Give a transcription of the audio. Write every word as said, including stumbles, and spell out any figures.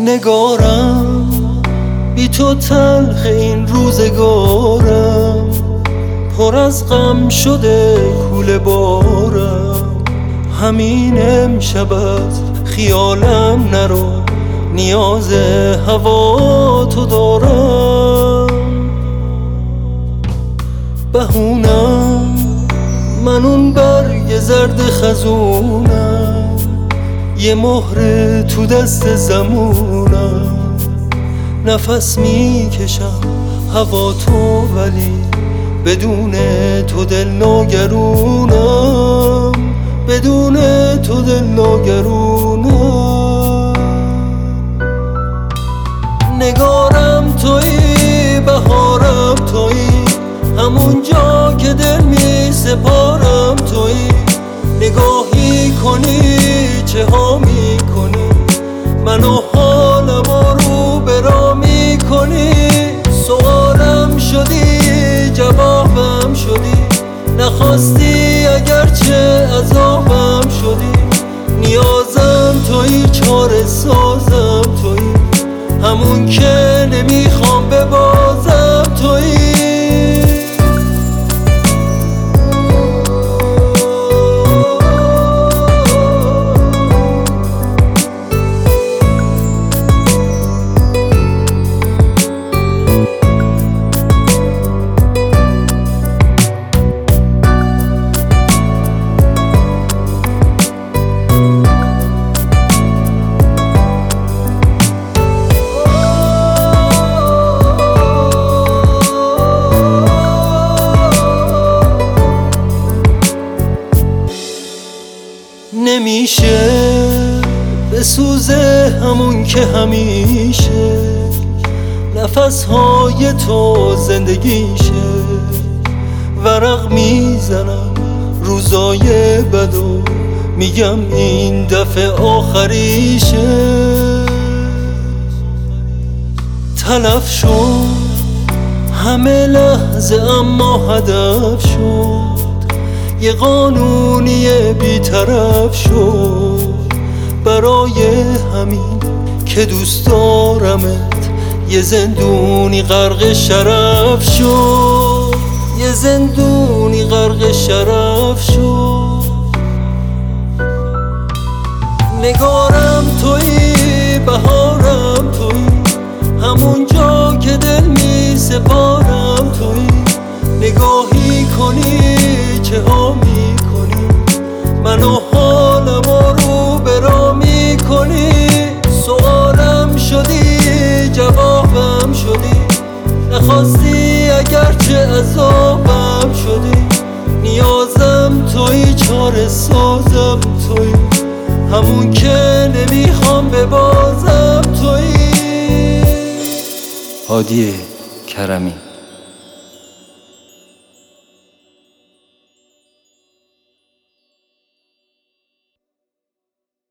نگارم بی تو تلخ این روزگارم، پر از غم شده کوله بارم. همین امشبت خیالم نرو، نیاز هوا تو دارم. بهونم من اون برگ زرد خزونم، یه مهر تو دست زمونم. نفس میکشم هوا تو، ولی بدون تو دل ناگرونم، بدون تو دل ناگرونم. نگارم تویی، بهارم تویی، همون جا که دل می سپارم تویی. نگاهی کنی چه ها می کنی، منو حالم رو برا می کنی. سوالم شدی جوابم شدی، نخواستی اگرچه عذابم شدی. نیازم تویی، چاره سازم تویی، همون که نمیخوام ببازم تویی. نمیشه بسوزه همون که همیشه، نفسهای تو زندگیشه. ورق میزنم روزای بدو، میگم این دفعه آخریشه. تلف شد همه لحظه اما هدف شد، یه قانونی بی‌طرف شد. برای همین که دوست دارمت، یه زندونی غرق شرف شد، یه زندونی غرق شرف شد. نگارم تویی، بهارم تویی، همون جا که دل می سپارم تویی. نگاهی کنی چه ها می کنی، منو حالم رو برا می کنی. سوالم شدی جوابم شدی، نخواستی اگرچه عذابم شدی. نیازم تویی، چاره سازم تویی، همون که نمیخوام ببازم تویی. هادی کرمی.